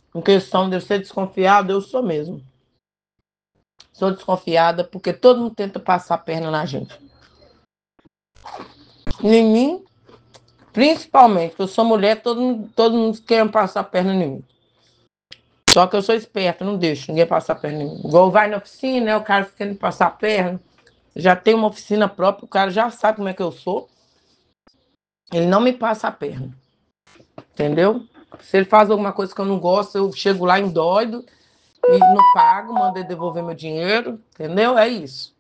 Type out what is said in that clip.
Em questão de eu ser desconfiada, eu sou mesmo. Sou desconfiada porque todo mundo tenta passar a perna na gente. Em mim, principalmente, porque eu sou mulher, todo mundo quer passar a perna em mim. Só que eu sou esperta, não deixo ninguém passar a perna em mim. Igual vai na oficina, né, o cara fica querendo passar a perna. Já tem uma oficina própria, o cara já sabe como é que eu sou. Ele não me passa a perna. Entendeu? Se ele faz alguma coisa que eu não gosto, eu chego lá em doido e não pago, mando ele devolver meu dinheiro. Entendeu? É isso.